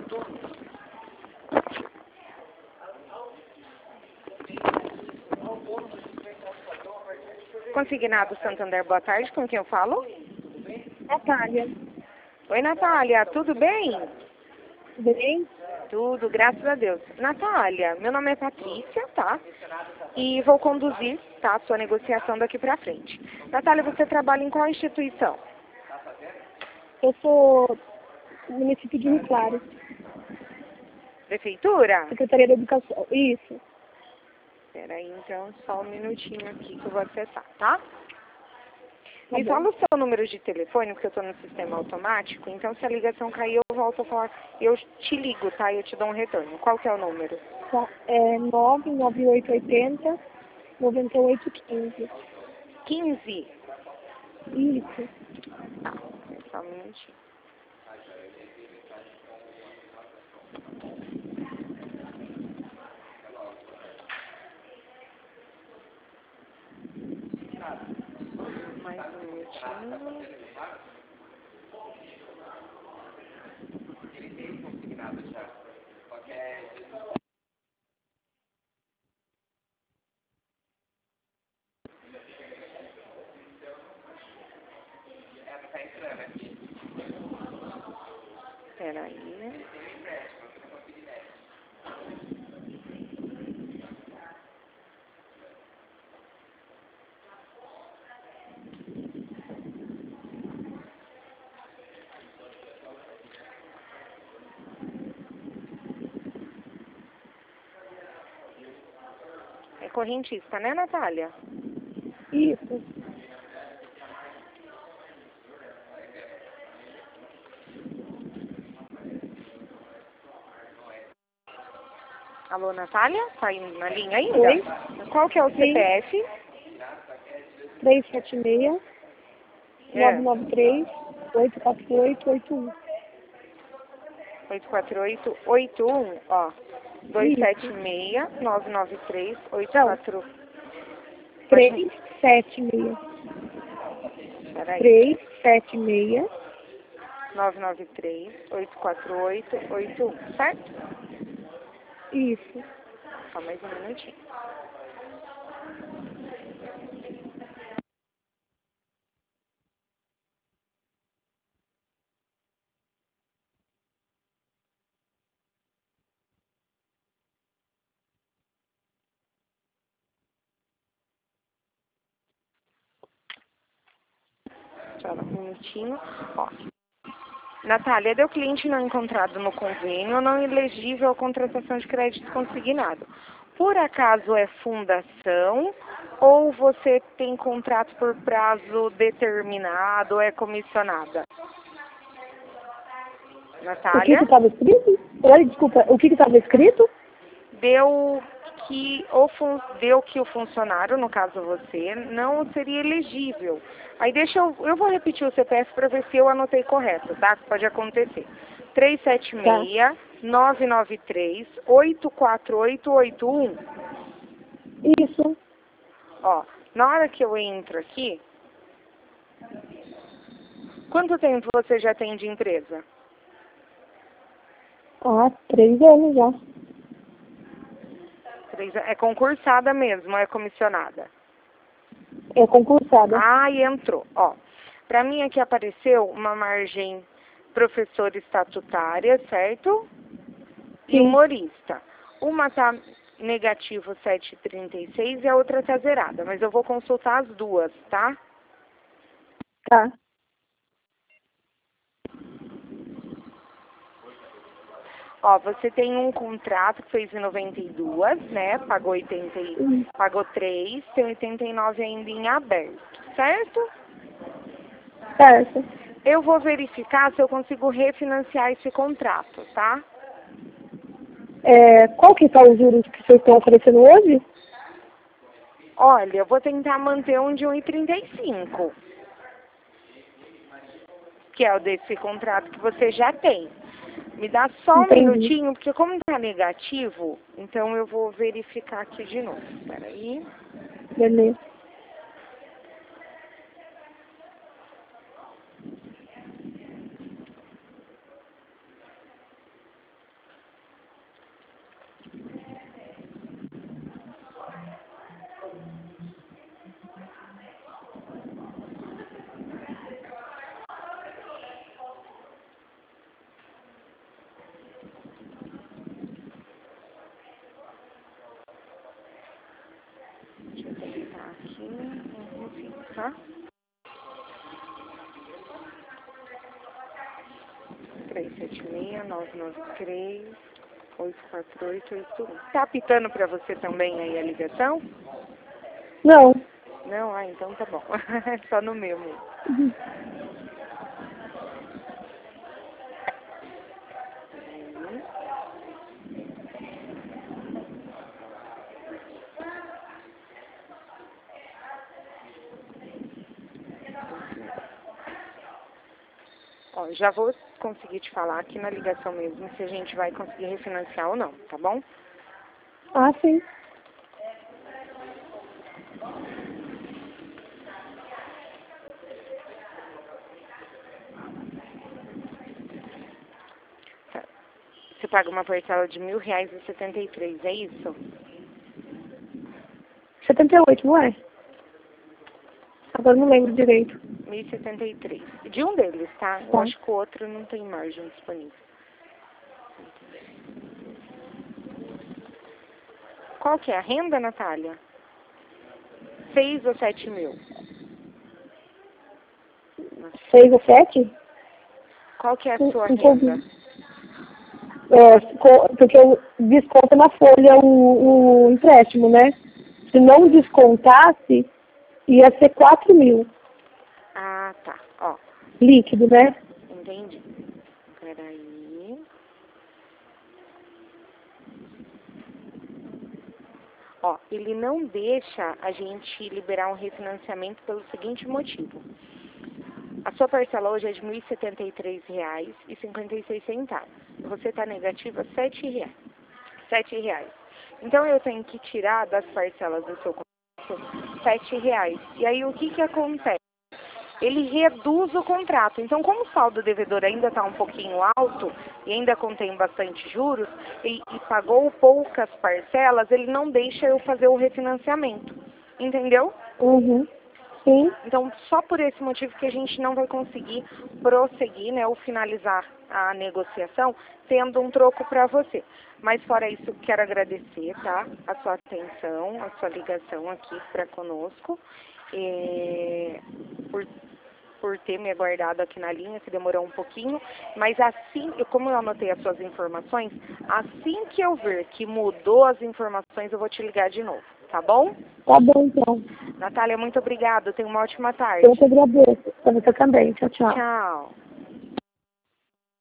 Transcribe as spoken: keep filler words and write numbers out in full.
Consignado Santander, boa tarde, com quem eu falo? Natália. Oi, Natália, tudo bem? Tudo bem? Tudo, graças a Deus. Natália, meu nome é Patrícia, tá? E vou conduzir, tá, a sua negociação daqui pra frente. Natália, você trabalha em qual instituição? Eu sou do município de Rio Claro, Prefeitura? Secretaria da Educação. Isso. Peraí, então, só um minutinho aqui que eu vou acessar, tá? Tá Me bom. fala o seu número de telefone, porque eu tô no sistema automático, então se a ligação cair, eu volto a falar, eu te ligo, tá? Eu te dou um retorno. Qual que é o número? Tá. É nove nove oito oito zero, nove oito um cinco. quinze. Isso. Tá, só um minutinho. Mais um minutinho. Peraí. É correntista, né, Natália? Isso. Alô, Natália? Tá aí na linha ainda? Oi? Qual que é o Sim. C P F? três sete seis, É. nove nove três, oito quatro oito oito um. oito quatro oito oito um, ó. dois sete Isso. seis, nove nove três, oito Não. quatro. três sete seis. Peraí. três sete seis. nove nove três, oito quatro oito oito um, certo? Isso. Só mais um minutinho. Só um minutinho. Ó. Natália, deu cliente não encontrado no convênio ou não elegível à contratação de crédito consignado. Por acaso é fundação ou você tem contrato por prazo determinado ou é comissionada? O que Natália, que estava escrito? Oi, desculpa. O que que estava escrito? deu que, o fun- deu que o funcionário, no caso você, não seria elegível. Aí deixa eu, eu vou repetir o C P F para ver se eu anotei correto, tá? Que pode acontecer. três sete Tá. seis, nove nove três, oito quatro oito oito um. Isso. Ó, na hora que eu entro aqui, quanto tempo você já tem de empresa? Ah, três anos já. Três an- É concursada mesmo, é comissionada? É concursada. Ah, e entrou. Ó, para mim aqui apareceu uma margem professora estatutária, certo? E Sim. humorista. Uma tá negativo sete vírgula trinta e seis e a outra tá zerada, mas eu vou consultar as duas, tá? Tá. Ó, você tem um contrato que fez em noventa e dois, né? Pagou oitenta, e- Hum. pagou três, tem oitenta e nove ainda em aberto, certo? Certo. Eu vou verificar se eu consigo refinanciar esse contrato, tá? É, qual que tá os juros que vocês estão oferecendo hoje? Olha, eu vou tentar manter um de um vírgula trinta e cinco, que é o desse contrato que você já tem. Me dá só um Entendi. minutinho, porque como está negativo, então eu vou verificar aqui de novo. Espera aí. Beleza. tá? três sete seis, nove nove três, oito quatro oito oito um. Tá apitando pra você também aí a ligação? Não. Não? Ah, então tá bom. Só no meu mesmo. Uhum. Ó, já vou conseguir te falar aqui na ligação mesmo se a gente vai conseguir refinanciar ou não, tá bom? Ah, sim. Tá. Você paga uma parcela de mil reais e setenta e três, é isso? setenta e oito, não é? Agora não lembro direito. mil e setenta e três. De um deles, tá? Eu Tá. acho que o outro não tem margem disponível. Qual que é a renda, Natália? Seis ou sete mil? Seis ou sete? Qual que é a Não sua entendi. renda? É, co- porque eu desconta na folha o, o empréstimo, né? Se não descontasse, ia ser quatro mil. Ah, tá. Ó, Líquido, né? entendi. Peraí. Ó, ele não deixa a gente liberar um refinanciamento pelo seguinte motivo. A sua parcela hoje é de mil e setenta e três reais e cinquenta e seis centavos. Você está negativa sete reais. sete reais. Então eu tenho que tirar das parcelas do seu contrato sete reais. E aí o que que acontece? Ele reduz o contrato. Então, como o saldo devedor ainda está um pouquinho alto e ainda contém bastante juros e, e pagou poucas parcelas, ele não deixa eu fazer o refinanciamento. Entendeu? Uhum. Sim. Então, só por esse motivo que a gente não vai conseguir prosseguir, né, ou finalizar a negociação, tendo um troco para você. Mas fora isso, quero agradecer, tá, a sua atenção, a sua ligação aqui para conosco, é, por, por ter me aguardado aqui na linha, que demorou um pouquinho, mas assim, eu, como eu anotei as suas informações, assim que eu ver que mudou as informações, eu vou te ligar de novo, tá bom? Tá bom, então. Natália, muito obrigada. Tenha uma ótima tarde. Eu que agradeço. Pra você também. Tchau, tchau. Tchau.